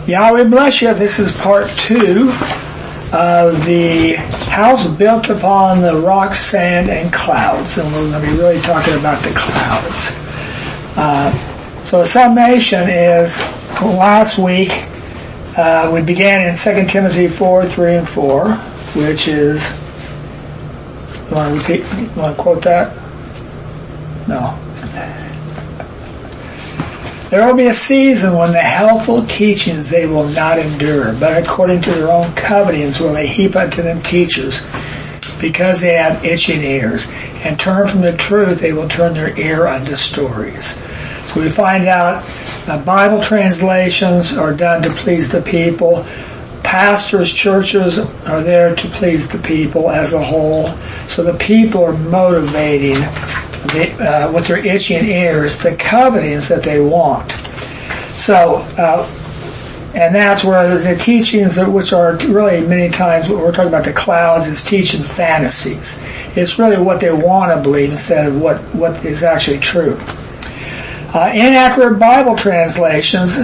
Yahweh bless you. This is part 2 of the house built upon the rock, sand, and clouds. And we're going to be really talking about the clouds. So a summation is, last week we began in 2 Timothy 4, 3, and 4, which is, you want to repeat? You want to quote that? No. There will be a season when the helpful teachings they will not endure, but according to their own covetings will they heap unto them teachers, because they have itching ears, and turn from the truth they will turn their ear unto stories. So we find out Bible translations are done to please the people. Pastors, churches are there to please the people as a whole. So the people are motivating with their itching ears the covetings that they want. So, and that's where the teachings, which are really many times, what we're talking about the clouds, is teaching fantasies. It's really what they want to believe instead of what is actually true. Inaccurate Bible translations,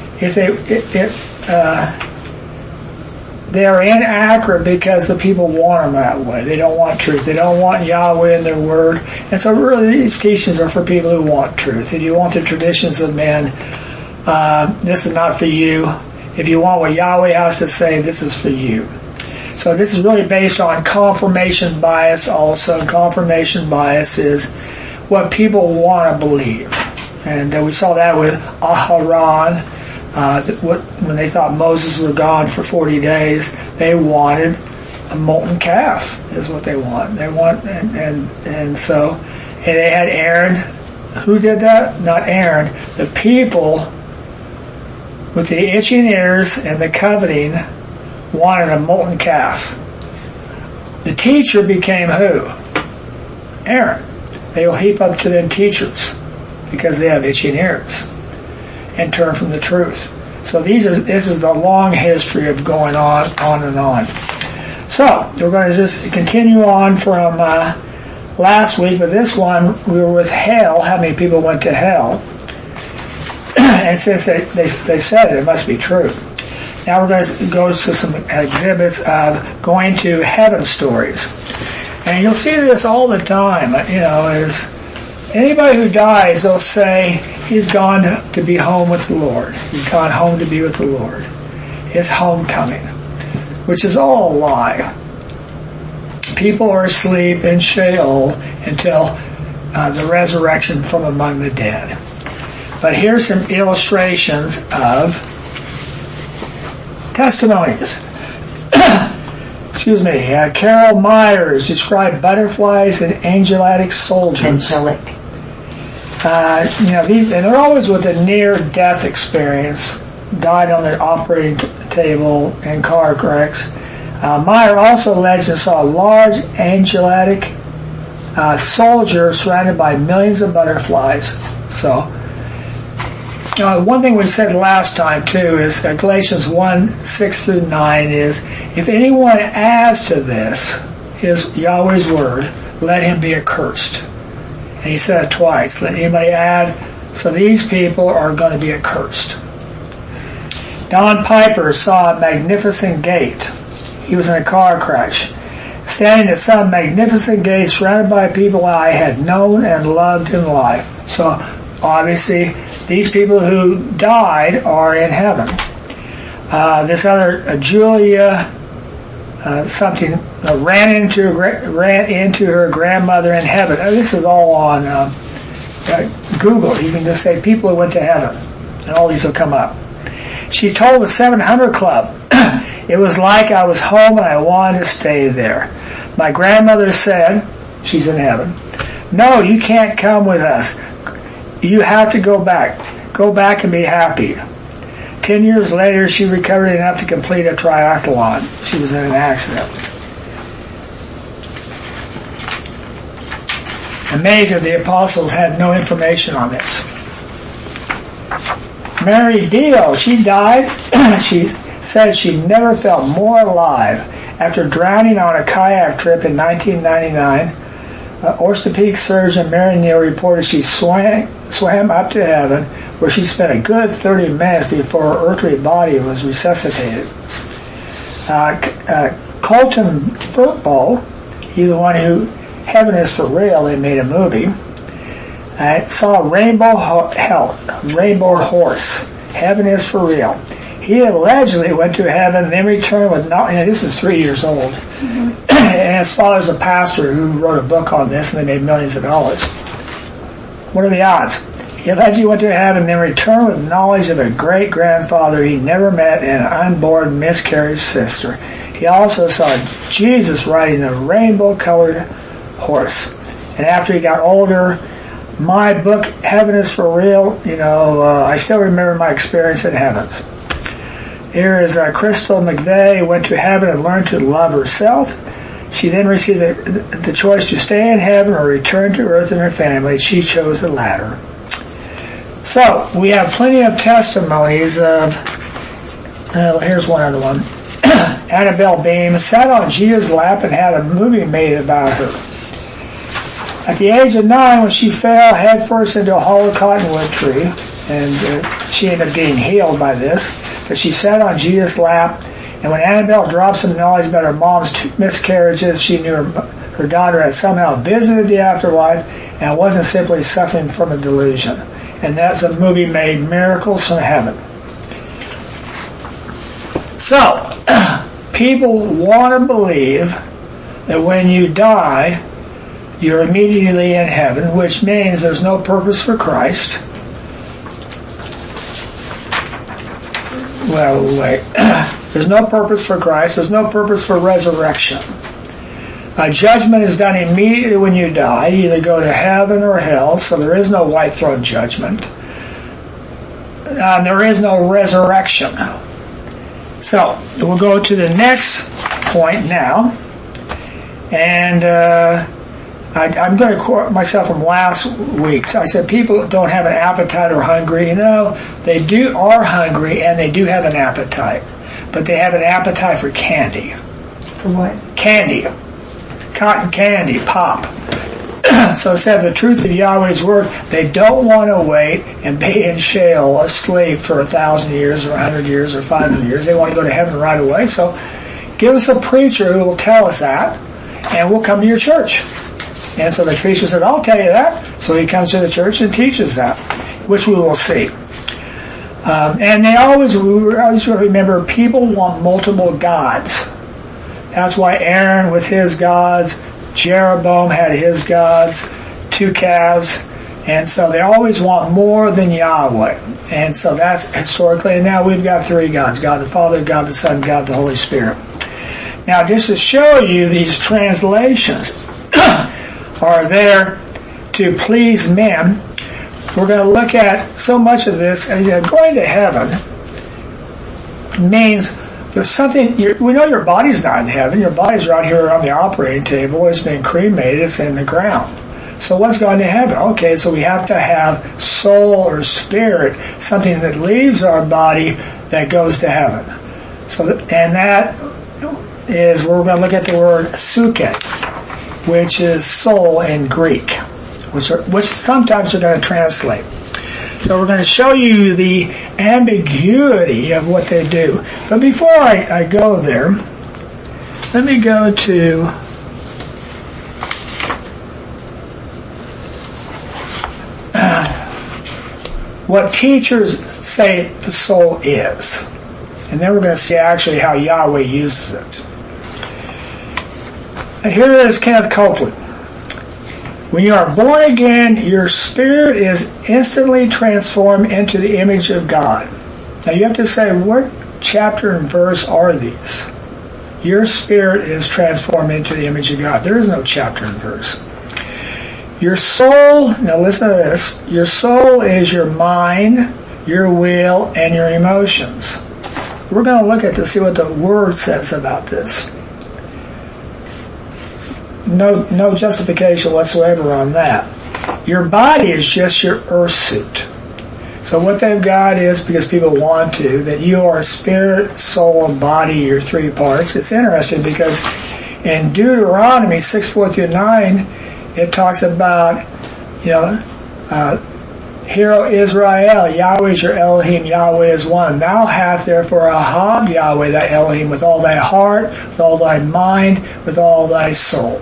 they are inaccurate because the people want them that way. They don't want truth. They don't want Yahweh in their word. And so really these teachings are for people who want truth. If you want the traditions of men, this is not for you. If you want what Yahweh has to say, this is for you. So this is really based on confirmation bias also. Confirmation bias is what people want to believe. And we saw that with Aharon. When they thought Moses was gone for 40 days, they wanted a molten calf is what they want. They want, and so they had Aaron. Who did that? Not Aaron. The people with the itching ears and the coveting wanted a molten calf. The teacher became who? Aaron. They will heap up to them teachers because they have itching ears and turn from the truth. So this is the long history of going on and on. So we're going to just continue on from last week. But this one, we were with hell. How many people went to hell? And since they said it must be true. Now we're going to go to some exhibits of going to heaven stories. And you'll see this all the time. Is anybody who dies, they'll say, he's gone to be home with the Lord. He's gone home to be with the Lord. It's homecoming, which is all a lie. People are asleep in Sheol until the resurrection from among the dead. But here's some illustrations of testimonies. Excuse me. Carol Myers described butterflies and angelic soldiers. And they're always with a near-death experience, died on the operating table in car cracks. Meyer also alleged and saw a large angelic soldier surrounded by millions of butterflies. So, one thing we said last time too is Galatians 1, 6 through 9 is, if anyone adds to this, his Yahweh's word, let him be accursed. And he said it twice. Let anybody add? So these people are going to be accursed. Don Piper saw a magnificent gate. He was in a car crash. Standing at some magnificent gate surrounded by people I had known and loved in life. So obviously these people who died are in heaven. This other, Julia ran into her grandmother in heaven. This is all on Google. You can just say people who went to heaven, and all these will come up. She told the 700 Club, it was like I was home and I wanted to stay there. My grandmother said, she's in heaven, no, you can't come with us. You have to go back. Go back and be happy. 10 years later, she recovered enough to complete a triathlon. She was in an accident. Amazing, the apostles had no information on this. Mary Dio, she died. She said she never felt more alive after drowning on a kayak trip in 1999. orthopedic surgeon Mary Neal reported she swam up to heaven, where she spent a good 30 minutes before her earthly body was resuscitated. Colton Burtball, he's the one who, Heaven is for Real, they made a movie, saw a rainbow horse. Heaven is for real. He allegedly went to heaven and then returned with this is 3 years old. Mm-hmm. And his father's a pastor who wrote a book on this, and they made millions of dollars. What are the odds? He allegedly went to heaven and then returned with knowledge of a great-grandfather he never met and an unborn miscarried sister. He also saw Jesus riding a rainbow-colored horse. And after he got older, my book, Heaven is for Real, I still remember my experience in heavens. Here is Crystal McVeigh, went to heaven and learned to love herself. She then received the choice to stay in heaven or return to earth and her family. She chose the latter. So, we have plenty of testimonies of, here's one other one. Annabelle Beam sat on Jesus' lap and had a movie made about her. At the age of 9, when she fell headfirst into a hollow cottonwood tree, and she ended up getting healed by this, but she sat on Jesus' lap, and when Annabelle dropped some knowledge about her mom's miscarriages, she knew her daughter had somehow visited the afterlife and wasn't simply suffering from a delusion. And that's a movie made, Miracles from Heaven. So, people want to believe that when you die, you're immediately in heaven, which means there's no purpose for Christ. Well, wait. There's no purpose for Christ. There's no purpose for resurrection. Judgment is done immediately when you die. You either go to heaven or hell, so there is no white throne judgment. There is no resurrection. So, we'll go to the next point now. And I'm going to quote myself from last week. I said people don't have an appetite or hungry. They are hungry and they do have an appetite. But they have an appetite for candy. For what? Candy. Cotton candy, pop. So instead of the truth of Yahweh's word, they don't want to wait and be in Sheol, a slave for 1,000 years or 100 years or 500 years. They want to go to heaven right away. So give us a preacher who will tell us that, and we'll come to your church. And so the preacher said, I'll tell you that. So he comes to the church and teaches that, which we will see. And we always remember people want multiple gods. That's why Aaron with his gods, Jeroboam had his gods, 2 calves, and so they always want more than Yahweh. And so that's historically, and now we've got 3 gods, God the Father, God the Son, God the Holy Spirit. Now just to show you, these translations are there to please men. We're going to look at so much of this, and going to heaven means there's something, we know your body's not in heaven. Your body's right here on the operating table. It's been cremated. It's in the ground. So what's going to heaven? Okay, so we have to have soul or spirit, something that leaves our body that goes to heaven. And that is where we're going to look at the word suket, which is soul in Greek, which sometimes we're going to translate. So we're going to show you the ambiguity of what they do. But before I go there, let me go to what teachers say the soul is. And then we're going to see actually how Yahweh uses it. Here is Kenneth Copeland. When you are born again, your spirit is instantly transformed into the image of God. Now you have to say, what chapter and verse are these? Your spirit is transformed into the image of God. There is no chapter and verse. Your soul, now listen to this, your soul is your mind, your will, and your emotions. We're going to look at this, see what the Word says about this. No justification whatsoever on that. Your body is just your earth suit. So what they've got is, because people want to, that you are spirit, soul, and body, your 3 parts. It's interesting because in Deuteronomy 6:4-9, it talks about, Hear, O Israel, Yahweh is your Elohim, Yahweh is one. Thou hast therefore ahab Yahweh thy Elohim with all thy heart, with all thy mind, with all thy soul.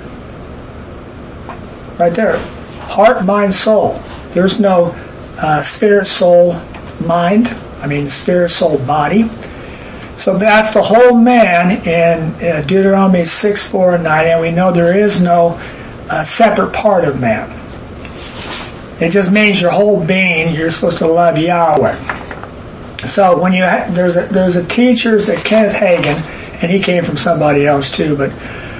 Right there. Heart, mind, soul. There's no spirit, soul, mind. Spirit, soul, body. So that's the whole man in Deuteronomy 6, 4, and 9, and we know there is no separate part of man. It just means your whole being, you're supposed to love Yahweh. So when there's a teacher, that Kenneth Hagin, and he came from somebody else too, but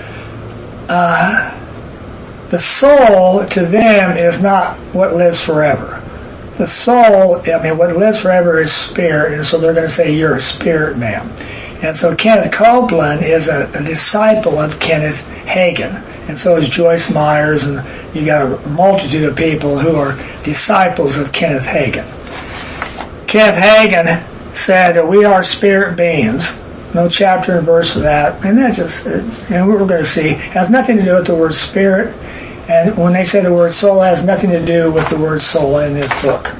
the soul to them is not what lives forever. The soul, what lives forever is spirit, and so they're going to say you're a spirit man. And so Kenneth Copeland is a disciple of Kenneth Hagin, and so is Joyce Myers, and you got a multitude of people who are disciples of Kenneth Hagin. Kenneth Hagin said that we are spirit beings. No chapter and verse for that, and that's just, and what we're going to see has nothing to do with the word spirit. And when they say the word soul, it has nothing to do with the word soul in this book.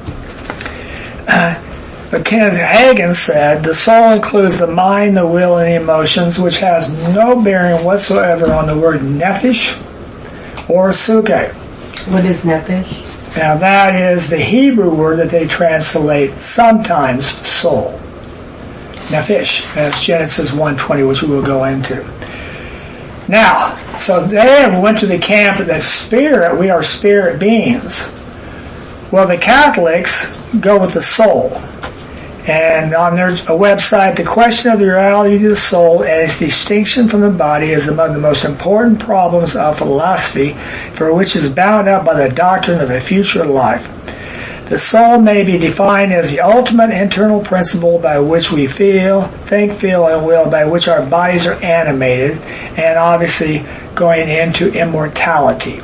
But Kenneth Hagin said, the soul includes the mind, the will, and the emotions, which has no bearing whatsoever on the word nephesh or suke. What is nephesh? Now that is the Hebrew word that they translate sometimes soul. Nephesh. That's Genesis 1:20, which we will go into. Now, so they went to the camp that spirit, we are spirit beings. Well, the Catholics go with the soul. And on their website, the question of the reality of the soul and its distinction from the body is among the most important problems of philosophy, for which is bound up by the doctrine of a future life. The soul may be defined as the ultimate internal principle by which we think, feel, and will, by which our bodies are animated, and obviously going into immortality.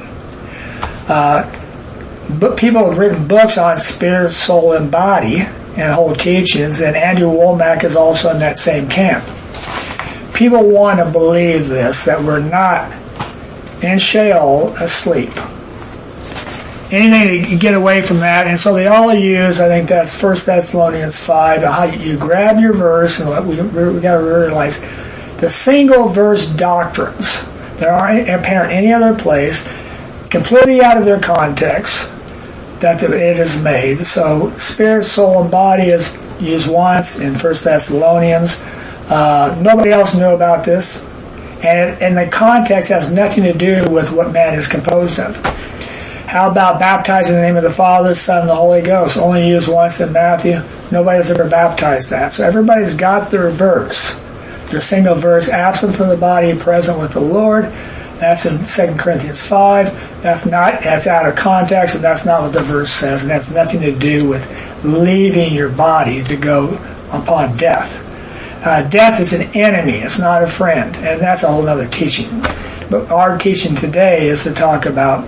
But people have written books on spirit, soul, and body, and whole teachings, and Andrew Womack is also in that same camp. People want to believe this, that we're not in Sheol asleep. Anything to get away from that, and so they all use, I think that's 1 Thessalonians 5, how you grab your verse, and we got to realize the single verse doctrines that aren't apparent any other place, completely out of their context, that it is made. So spirit, soul, and body is used once in 1 Thessalonians. Nobody else knew about this, and the context has nothing to do with what man is composed of. How about baptizing in the name of the Father, Son, and the Holy Ghost? Only used once in Matthew. Nobody's ever baptized that. So everybody's got their verse. Their single verse, absent from the body, present with the Lord. That's in 2 Corinthians 5. That's out of context, and that's not what the verse says, and that's nothing to do with leaving your body to go upon death. Death is an enemy. It's not a friend, and that's a whole other teaching. But our teaching today is to talk about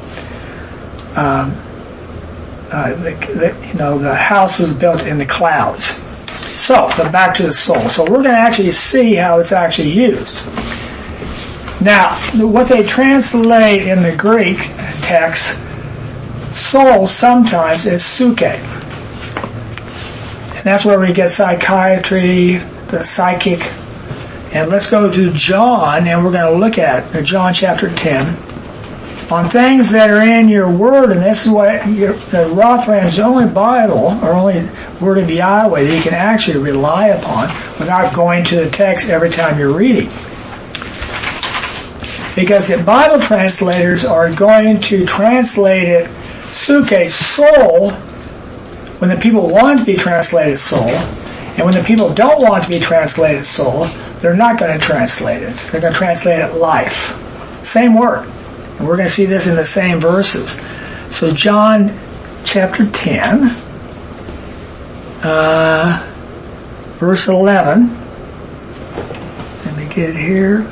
the house is built in the clouds. So, but back to the soul. So we're going to actually see how it's actually used. Now, what they translate in the Greek text, soul sometimes is suke. And that's where we get psychiatry, the psychic. And let's go to John, and we're going to look at John chapter 10. On things that are in your word, and this is what the Rothran's only Bible, or only word of Yahweh that you can actually rely upon without going to the text every time you're reading. Because the Bible translators are going to translate it suke, soul, when the people want to be translated soul, and when the people don't want to be translated soul, they're not going to translate it. They're going to translate it life. Same word. And we're going to see this in the same verses. So John chapter 10, verse 11. Let me get here.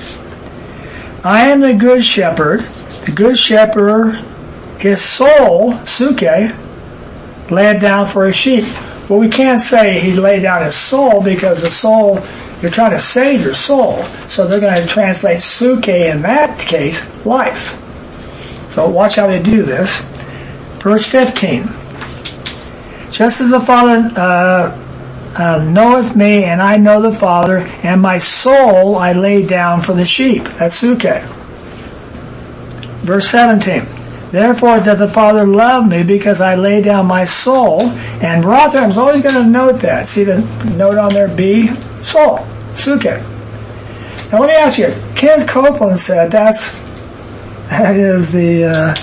I am the good shepherd. The good shepherd, his soul, suke, laid down for his sheep. Well, we can't say he laid down his soul, because the soul, you're trying to save your soul. So they're going to translate suke in that case, life. So watch how they do this. Verse 15. Just as the Father knoweth me, and I know the Father, and my soul I lay down for the sheep. That's suke. Verse 17. Therefore doth the Father love me, because I lay down my soul. And Rotherham's always going to note that. See the note on there, B? Soul. Suke. Now let me ask you, Kenneth Copeland said that is the,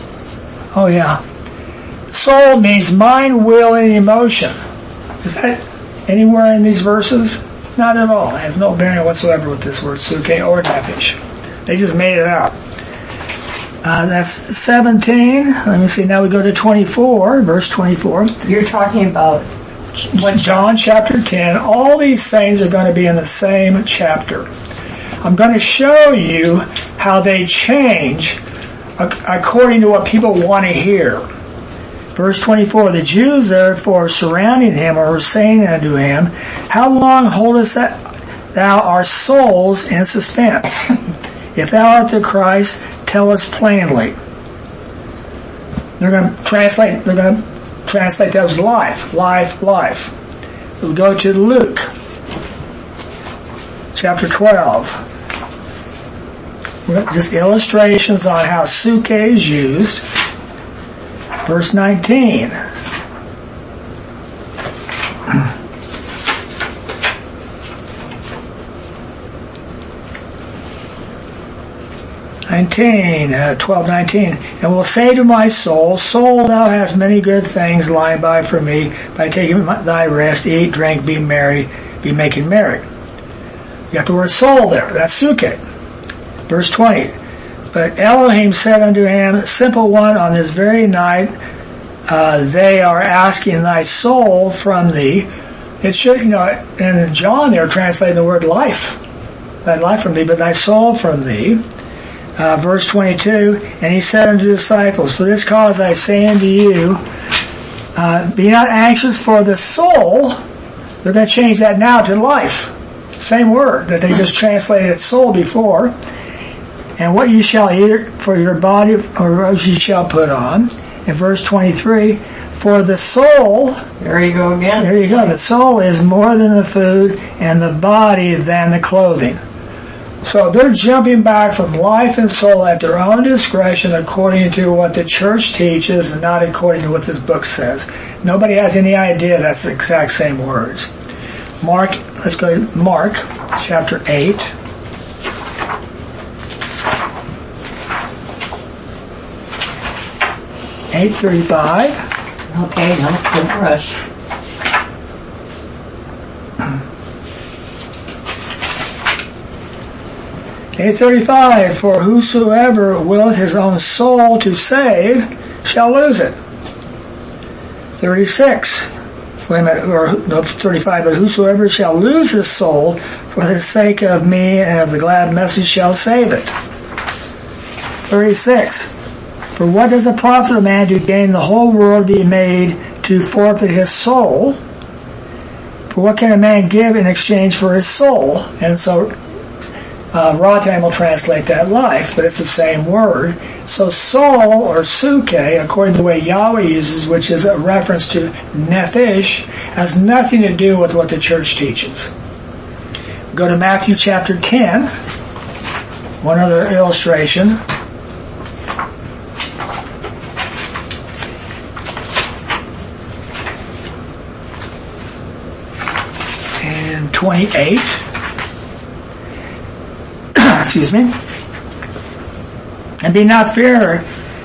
soul means mind, will, and emotion. Is that anywhere in these verses? Not at all. It has no bearing whatsoever with this word suke or nefesh. They just made it up. That's 17. Let me see. Now we go to 24, verse 24. You're talking about what? John chapter 10. All these things are going to be in the same chapter. I'm going to show you how they change according to what people want to hear. Verse 24, the Jews therefore surrounding him were saying unto him, how long holdest thou our souls in suspense? If thou art the Christ, tell us plainly. They're going to translate that as life. We'll go to Luke chapter 12. Just illustrations on how suke is used. Verse 19. And will say to my soul, soul, thou hast many good things lying by for me. By taking thy rest, eat, drink, be merry, be making merry. You got the word soul there. That's suke. Verse 20. But Elohim said unto him, simple one, on this very night they are asking thy soul from thee. It should, in John they're translating the word life. Thy life from thee, but thy soul from thee. Verse 22, and he said unto the disciples, for this cause I say unto you, be not anxious for the soul. They're going to change that now to life. Same word that they just translated soul before. And what you shall eat for your body, or what you shall put on. In verse 23, for the soul, there you go again. There you go. The soul is more than the food, and the body than the clothing. So they're jumping back from life and soul at their own discretion according to what the church teaches and not according to what this book says. Nobody has any idea that's the exact same words. Let's go to Mark chapter 8. $8:35. Okay, don't rush. $8:35. For whosoever willeth his own soul to save shall lose it. 36. Wait a minute, or no, 35. But whosoever shall lose his soul for the sake of me and of the glad message shall save it. 36. For what does it profit a man to gain the whole world, be made to forfeit his soul? For what can a man give in exchange for his soul? And so Rothheim will translate that life, but it's the same word. So soul, or suke, according to the way Yahweh uses, which is a reference to nephesh, has nothing to do with what the church teaches. Go to Matthew chapter 10. One other illustration. And 28. Excuse me. And be not fear,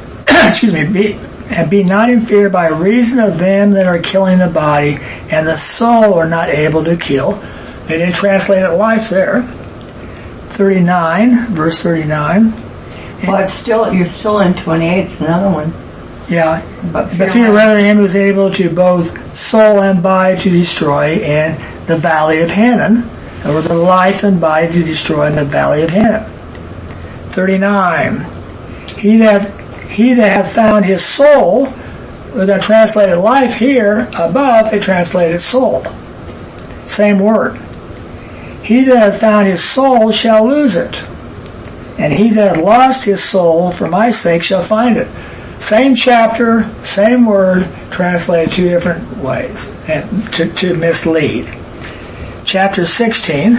and be not in fear by reason of them that are killing the body, and the soul are not able to kill. They didn't translate it life there. 39, verse 39. Well, you're still in 28, it's another one. Yeah. But fear rather him who is able to both soul and body to destroy in the valley of Hinnom, or the life and body to destroy in the valley of Hinnom. 39. He that hath found his soul, that translated life here, above, they translated soul. Same word. He that hath found his soul shall lose it. And he that lost his soul for my sake shall find it. Same chapter, same word, translated two different ways and to mislead. Chapter 16.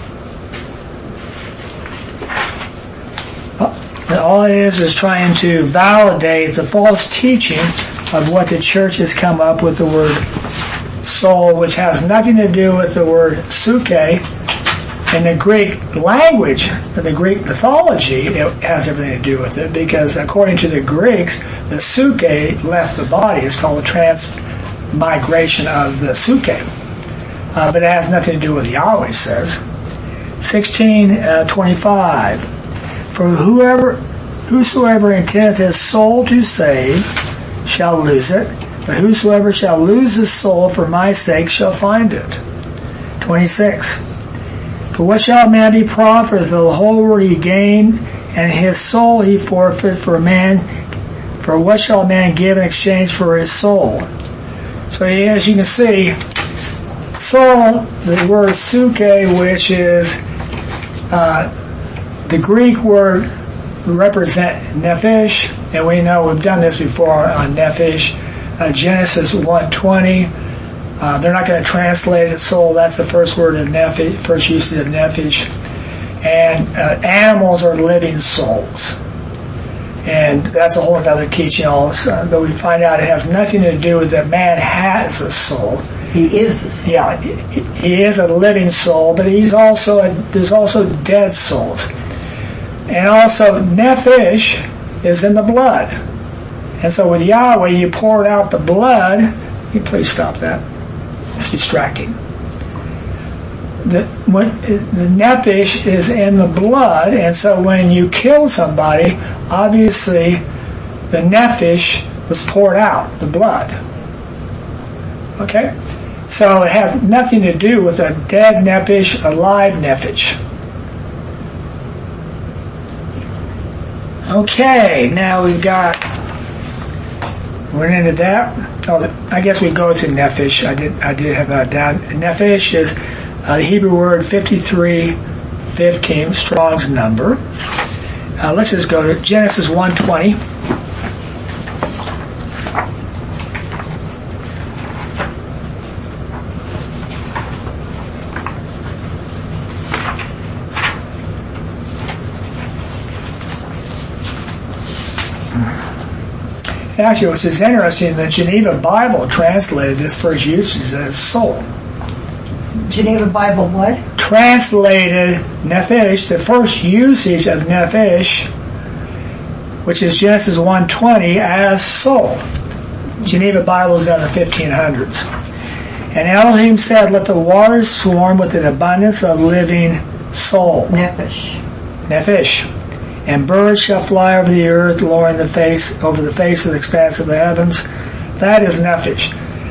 All it is trying to validate the false teaching of what the church has come up with the word soul, which has nothing to do with the word suke. In the Greek language, the Greek mythology, it has everything to do with it, because according to the Greeks, the suke left the body. It's called the transmigration of the suke. But it has nothing to do with Yahweh says. 16:25. For whosoever intendeth his soul to save shall lose it, but whosoever shall lose his soul for my sake shall find it. 26. For what shall a man be profited if the whole world he gain, and his soul he forfeit for man? For what shall a man give in exchange for his soul? So as you can see, soul, the word suke, which is the Greek word represent nephesh, and we know we've done this before on nephesh. Genesis 1:20. They're not going to translate it soul. That's the first word of nephesh, first usage of nephesh. And animals are living souls, and that's a whole other teaching also. But we find out it has nothing to do with that man has a soul. He is a soul. Yeah, he is a living soul, but there's also dead souls. And also, nephesh is in the blood. And so with Yahweh, you poured out the blood. Can you please stop that? It's distracting. The nephesh is in the blood, and so when you kill somebody, obviously the nephesh was poured out, the blood. Okay? So it has nothing to do with a dead nephesh, a live nephesh. Okay, now we're into that. Oh, I guess we go to nephesh. I did have that down. Nephesh is the Hebrew word 5315, Strong's number. Let's just go to Genesis 1:20. Actually, which is interesting, the Geneva Bible translated this first usage as soul. Geneva Bible what? Translated nephesh, the first usage of nephesh, which is Genesis 1:20, as soul. Geneva Bible is done in the 1500s. And Elohim said, let the waters swarm with an abundance of living soul. Nephesh. And birds shall fly over the earth, lowering over the face of the expanse of the heavens. That is nephesh.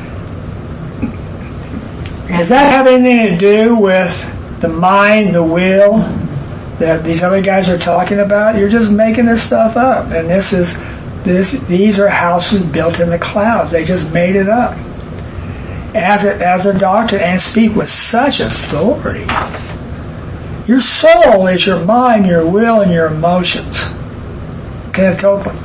Does that have anything to do with the mind, the will, that these other guys are talking about? You're just making this stuff up. And these are houses built in the clouds. They just made it up as a doctrine, and speak with such authority. Your soul is your mind, your will, and your emotions. Kenneth Copeland.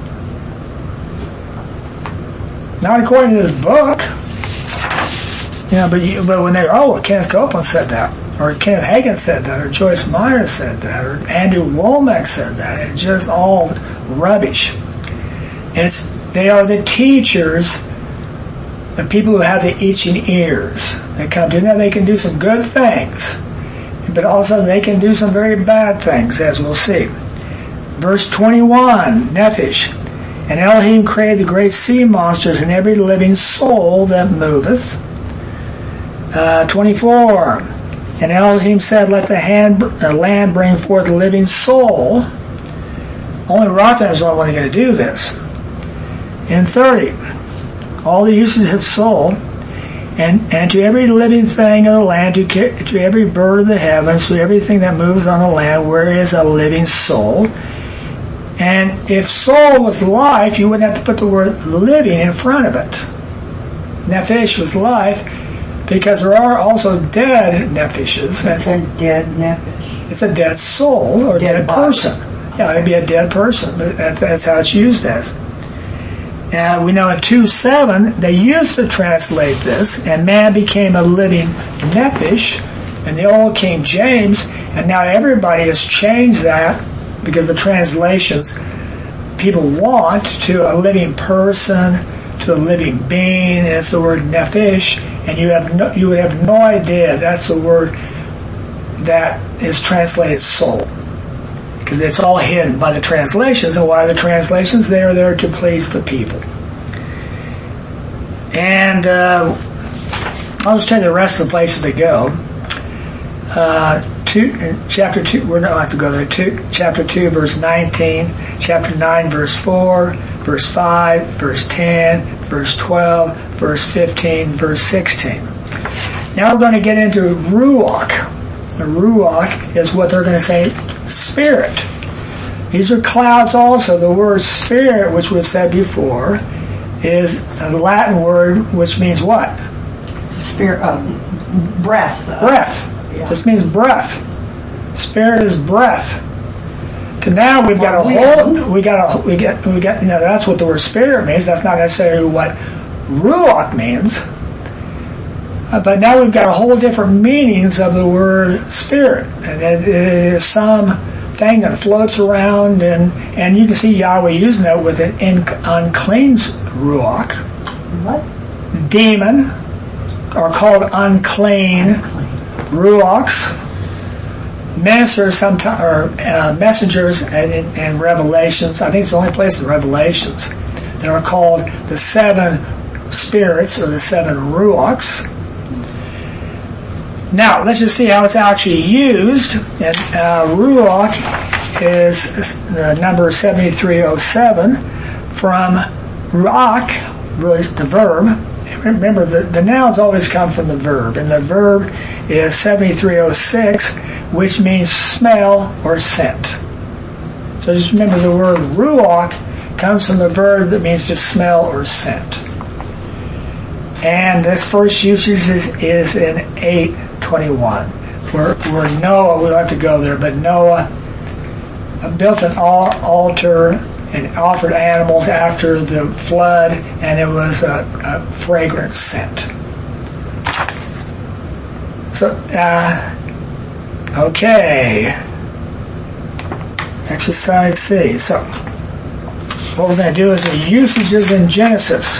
Not according to this book. Yeah, but when Kenneth Copeland said that, or Kenneth Hagin said that, or Joyce Meyer said that, or Andrew Womack said that, it's just all rubbish. They are the teachers, the people who have the itching ears. They come to know they can do some good things, but also they can do some very bad things, as we'll see. Verse 21, nephesh. And Elohim created the great sea monsters and every living soul that moveth. 24. And Elohim said, let the land bring forth a living soul. Only Rapha is the only one going to do this. And 30. All the uses of soul. And to every living thing of the land, to every bird of the heavens, to everything that moves on the land, where is a living soul. And if soul was life, you wouldn't have to put the word living in front of it. Nephesh was life, because there are also dead nepheshes. It's a dead nephesh. It's a dead soul or dead person. Yeah, it'd be a dead person, but that's how it's used as. And we know in 2:7 they used to translate this, and man became a living nephesh in the old King James, and now everybody has changed that because the translations people want to a living person, to a living being. And it's the word nephesh, and you would have no idea that's the word that is translated soul, because it's all hidden by the translations. And why are the translations? They are there to please the people. And I'll just tell you the rest of the places to go. Chapter 2, we're not going to go there. Chapter 2, verse 19. Chapter 9, verse 4. Verse 5, verse 10, verse 12, verse 15, verse 16. Now we're going to get into Ruach. The Ruach is what they're going to say, spirit. These are clouds also. The word spirit, which we've said before, is a Latin word which means what? Spirit, breath. Breath. Yeah. This means breath. Spirit is breath. So now we've got that's what the word spirit means. That's not necessarily what Ruach means. But now we've got a whole different meanings of the word spirit. And it is some thing that floats around, and you can see Yahweh using it with an unclean Ruach. What? Demon are called unclean Ruachs. Ministers sometimes, or messengers and Revelations. I think it's the only place in Revelations. They are called the 7 spirits or the 7 Ruachs. Now, let's just see how it's actually used. And Ruach is number 7307 from Ruach, really the verb. Remember, the nouns always come from the verb, and the verb is 7306, which means smell or scent. So just remember the word Ruach comes from the verb that means to smell or scent. And this first usage is in 8:21, where Noah, we don't have to go there, but Noah built an altar and offered animals after the flood, and it was a fragrant scent. So, okay. Exercise C. So, what we're going to do is the usages in Genesis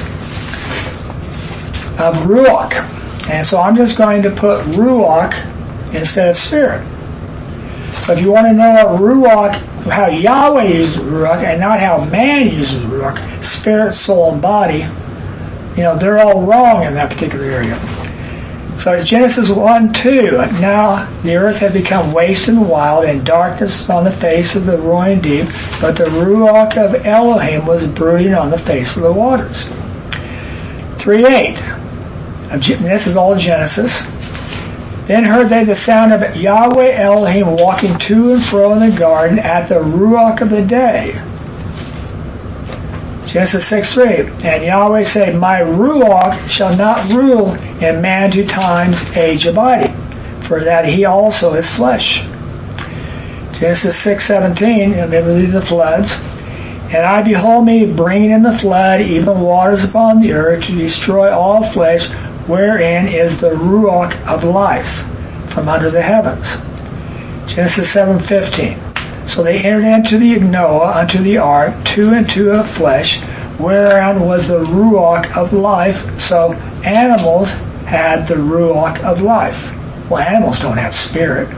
of Ruach. And so I'm just going to put Ruach instead of spirit. So if you want to know what Ruach, how Yahweh uses Ruach and not how man uses Ruach, spirit, soul, and body, they're all wrong in that particular area. So Genesis 1:2, now the earth had become waste and wild, and darkness was on the face of the roaring deep, but the Ruach of Elohim was brooding on the face of the waters. 3:8, this is all Genesis. Then heard they the sound of Yahweh Elohim walking to and fro in the garden at the Ruach of the day. Genesis 6:3, and Yahweh said, my Ruach shall not rule in man 2 times age abiding, for that he also is flesh. Genesis 6:17, remember these are the floods. And I behold me bringing in the flood, even waters upon the earth, to destroy all flesh, wherein is the Ruach of life from under the heavens. Genesis 7:15. So they entered into the Noah unto the ark, 2 and 2 of flesh, wherein was the Ruach of life. So animals had the Ruach of life. Well, animals don't have spirit.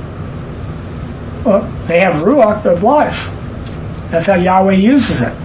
Well, they have Ruach of life. That's how Yahweh uses it.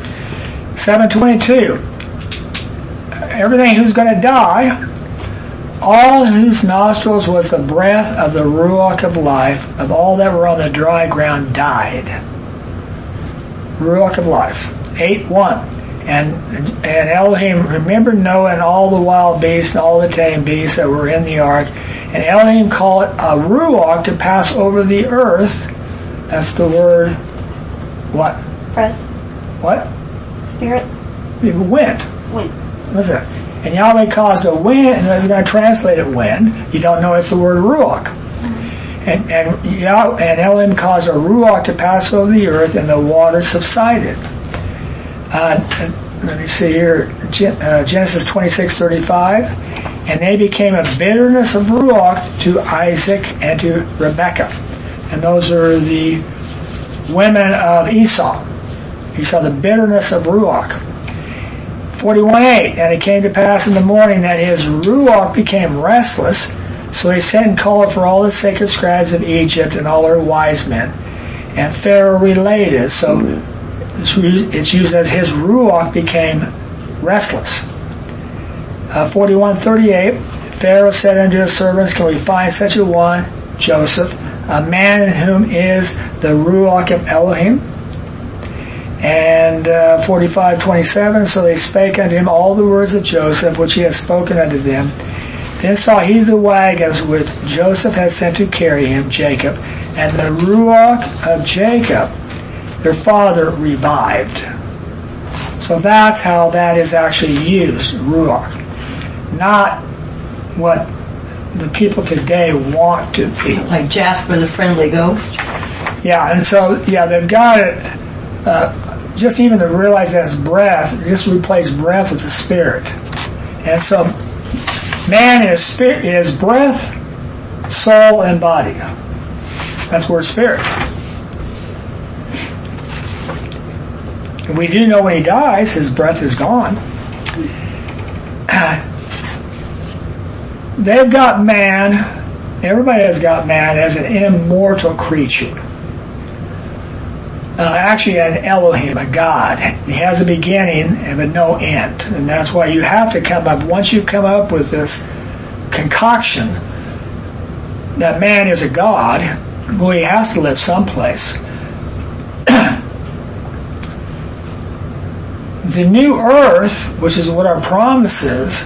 7:22. Everything who's going to die, all whose nostrils was the breath of the Ruach of life, of all that were on the dry ground died. Ruach of life. 8:1. And Elohim remembered Noah and all the wild beasts and all the tame beasts that were in the ark. And Elohim called it a Ruach to pass over the earth. That's the word, what? Breath. What? Spirit. Wind. Wind. What's that? And Yahweh caused a wind, and they're going to translate it wind. You don't know it's the word Ruach. And Elohim caused a ruach to pass over the earth, and the water subsided. Let me see here, Genesis 26:35. And they became a bitterness of ruach to Isaac and to Rebekah. And those are the women of Esau. He saw the bitterness of ruach. 41:8. And it came to pass in the morning that his ruach became restless. So he sent and called for all the sacred scribes of Egypt and all their wise men. And Pharaoh related. So it's used as his ruach became restless. 41:38. Pharaoh said unto his servants, can we find such a one, Joseph, a man in whom is the ruach of Elohim? And 45:27. So they spake unto him all the words of Joseph, which he had spoken unto them. Then saw he the wagons which Joseph had sent to carry him, Jacob, and the ruach of Jacob, their father, revived. So that's how that is actually used, ruach. Not what the people today want to be. Like Jasper the Friendly Ghost? Yeah, and so, they've got it, just even to realize that it's breath, just replace breath with the spirit. And so, man is spirit, is breath, soul, and body. That's where spirit. And we do know when he dies, his breath is gone. They've got man, everybody has got man as an immortal creature. Actually an Elohim, a God. He has a beginning and no end. And that's why you have to come up, once you come up with this concoction that man is a God, well, he has to live someplace. The new earth, which is what our promise is,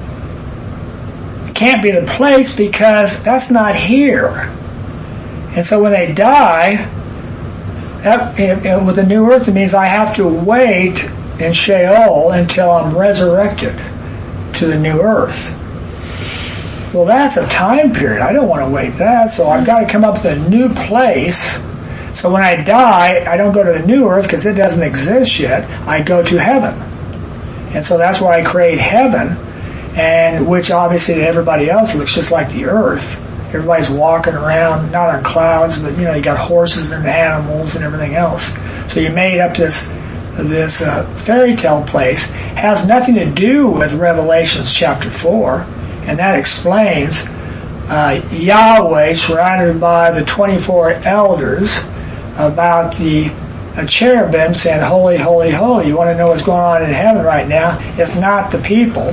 can't be the place because that's not here. And so when they die, with the new earth, it means I have to wait in Sheol until I'm resurrected to the new earth. Well, that's a time period. I don't want to wait that, so I've got to come up with a new place. So when I die, I don't go to the new earth because it doesn't exist yet. I go to heaven. And so that's why I create heaven, and which obviously to everybody else looks just like the earth. Everybody's walking around, not on clouds, but you got horses and animals and everything else. So you made up this fairy tale place. Has nothing to do with Revelations chapter 4, and that explains Yahweh surrounded by the 24 elders about the cherubim saying, holy, holy, holy. You want to know what's going on in heaven right now? It's not the people.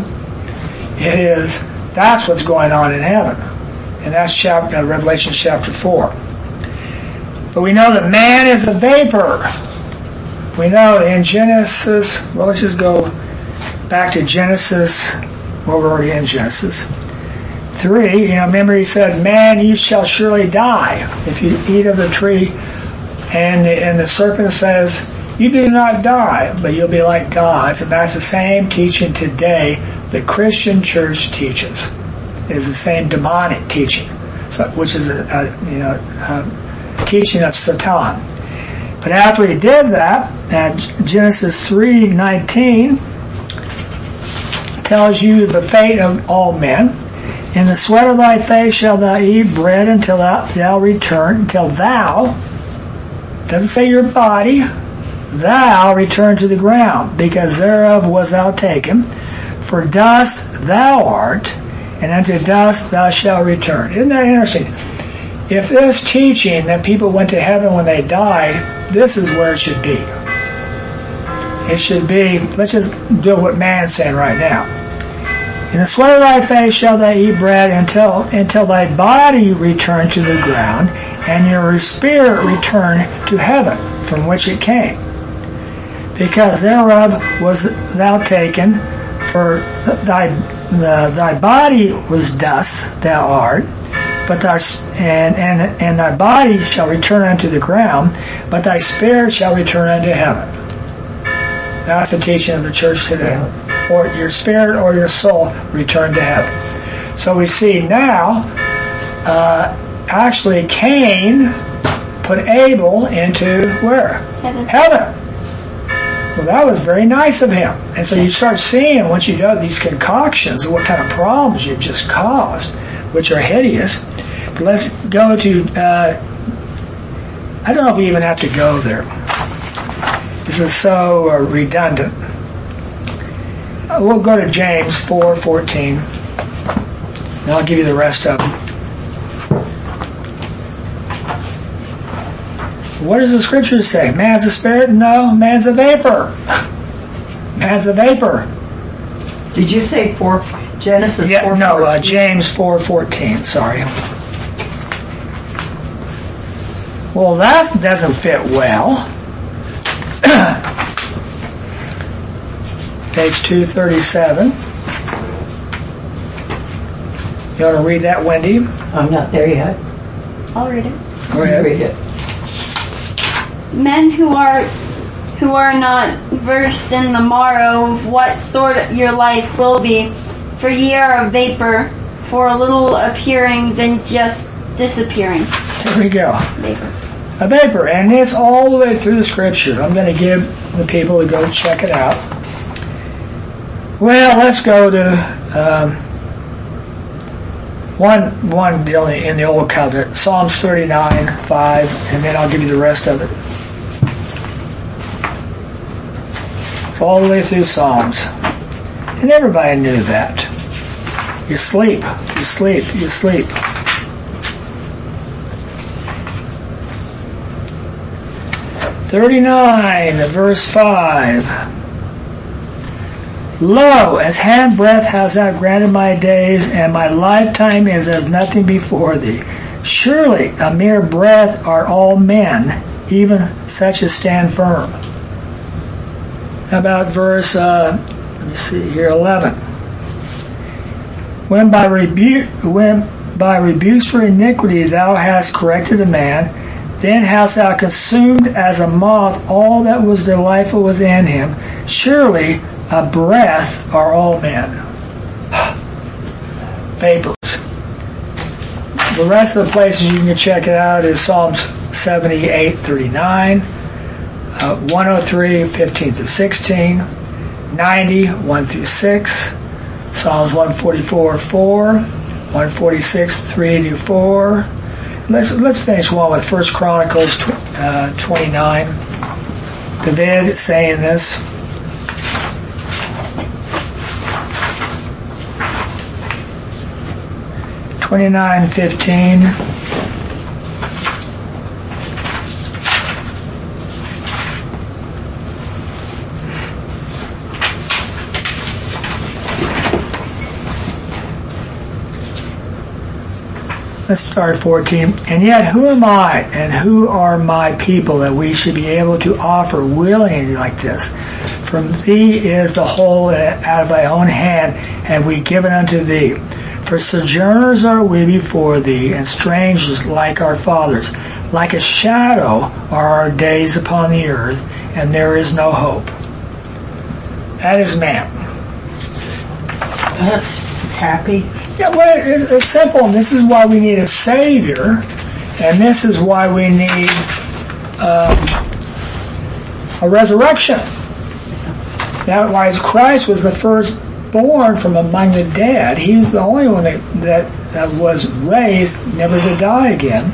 That's what's going on in heaven. And that's Revelation chapter 4. But we know that man is a vapor. We know in Genesis, well, let's just go back to Genesis, well, we're already in Genesis 3. Remember he said, man, you shall surely die if you eat of the tree. And the serpent says, you do not die, but you'll be like gods. And that's the same teaching today the Christian church teaches. It is the same demonic teaching, which is a teaching of Satan. But after he did that, Genesis 3:19 tells you the fate of all men. In the sweat of thy face shall thou eat bread until thou return, until thou, doesn't say your body, thou return to the ground, because thereof was thou taken. For dust thou art, and unto dust thou shalt return. Isn't that interesting? If this teaching that people went to heaven when they died, this is where it should be. It should be, let's just do what man's saying right now. In the sweat of thy face shall thou eat bread until thy body return to the ground, and your spirit return to heaven, from which it came. Because thereof was thou taken, for thy body was dust, thou art, but thy and thy body shall return unto the ground, but thy spirit shall return unto heaven. That's the teaching of the church today. Or your spirit or your soul return to heaven. So we see now actually Cain put Abel into where? Heaven. Well, that was very nice of him. And so you start seeing, once you know these concoctions, what kind of problems you've just caused, which are hideous. But let's go to, I don't know if we even have to go there. This is so redundant. We'll go to James 4:14, and I'll give you the rest of them. What does the scripture say? Man's a spirit? No, man's a vapor. Man's a vapor. Did you say Genesis 4:14? No, James 4:14, sorry. Well, that doesn't fit well. Page 237. You want to read that, Wendy? I'm not there yet. I'll read it. Go ahead. Read it. Men who are not versed in the morrow of what sort your life will be, for ye are a vapor, for a little appearing, then just disappearing. Here we go. Vapor. A vapor, and it's all the way through the scripture. I'm going to give the people to go check it out. Well, let's go to one deal in the Old Covenant, Psalms 39:5, and then I'll give you the rest of it. It's all the way through Psalms, and everybody knew that. You sleep, you sleep, you sleep. (39) verse 5. Lo, as handbreadth hast thou granted my days, and my lifetime is as nothing before thee. Surely a mere breath are all men, even such as stand firm. How about verse, let me see here, 11. When by rebukes for iniquity thou hast corrected a man, then hast thou consumed as a moth all that was delightful within him. Surely a breath are all men. Vapors. The rest of the places you can check it out is Psalms 78:39, 103, 15 through 16, 90, 1 through 6, Psalms 144:4, 146, 3 to 4. Let's finish one with 1 Chronicles 29. David saying this. (29:15). Let's start 14. And yet who am I and who are my people that we should be able to offer willingly like this? From thee is the whole, out of thy own hand have we given unto thee. For sojourners are we before thee, and strangers like our fathers. Like a shadow are our days upon the earth, and there is no hope. That is man. That's happy. Yeah, well, it's simple, and this is why we need a Savior, and this is why we need a resurrection. That's why Christ was the firstborn from among the dead. He was the only one that was raised, never to die again.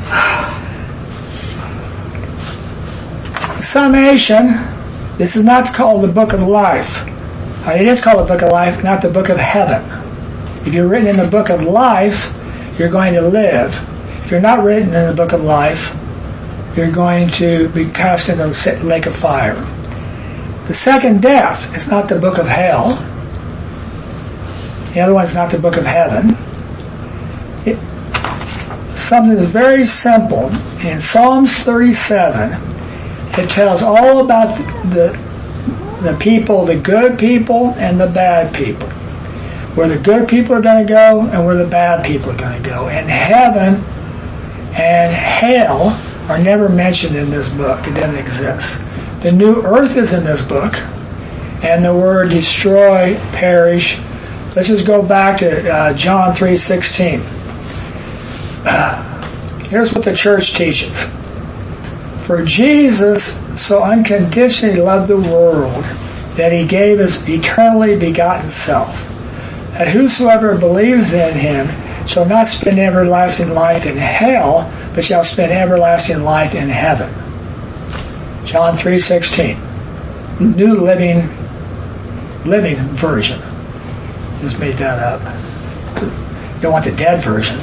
Summation, this is not called the Book of Life. It is called the Book of Life, not the Book of Heaven. If you're written in the book of life, you're going to live. If you're not written in the book of life, you're going to be cast into the lake of fire. The second death is not the book of hell. The other one's not the book of heaven. Something that's very simple. In Psalms 37, it tells all about the people, the good people and the bad people. Where the good people are going to go and where the bad people are going to go. And heaven and hell are never mentioned in this book. It doesn't exist. The new earth is in this book. And the word destroy, perish. Let's just go back to John 3:16. Here's what the church teaches. For Jesus so unconditionally loved the world that he gave his eternally begotten self, that whosoever believes in him shall not spend everlasting life in hell, but shall spend everlasting life in heaven. John 3:16. New Living Version. Just made that up. You don't want the dead version.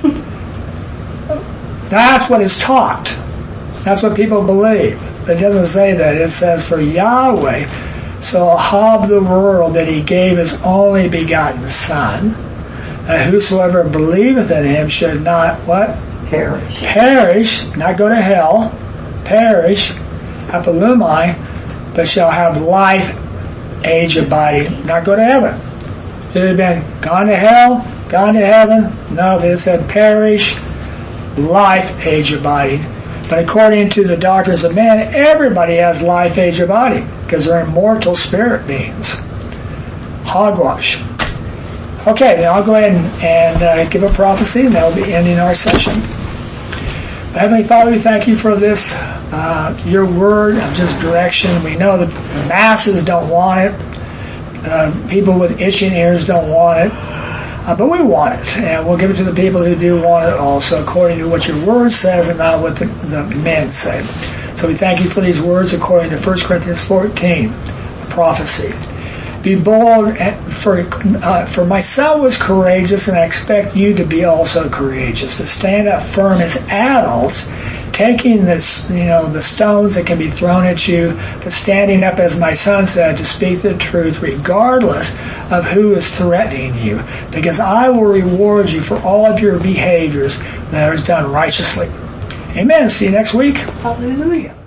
That's what is taught. That's what people believe. It doesn't say that. It says, for Yahweh so loved the world that he gave his only begotten Son, that whosoever believeth in him should not, what? Perish, not go to hell, perish, apolumai, but shall have life, age abiding, not go to heaven. Should it have been gone to hell, gone to heaven? No, it said perish, life, age abiding. But according to the doctrines of men, everybody has life, age abiding, because they're immortal spirit beings. Hogwash. Okay, then I'll go ahead and give a prophecy, and that will be ending our session. Heavenly Father, we thank you for this, your word of just direction. We know that the masses don't want it. People with itching ears don't want it. But we want it, and we'll give it to the people who do want it also, according to what your word says and not what the men say. So we thank you for these words according to 1 Corinthians 14, a prophecy. Be bold, for my son was courageous, and I expect you to be also courageous, to stand up firm as adults, taking the stones that can be thrown at you, but standing up, as my son said, to speak the truth regardless of who is threatening you, because I will reward you for all of your behaviors that are done righteously. Amen. See you next week. Hallelujah.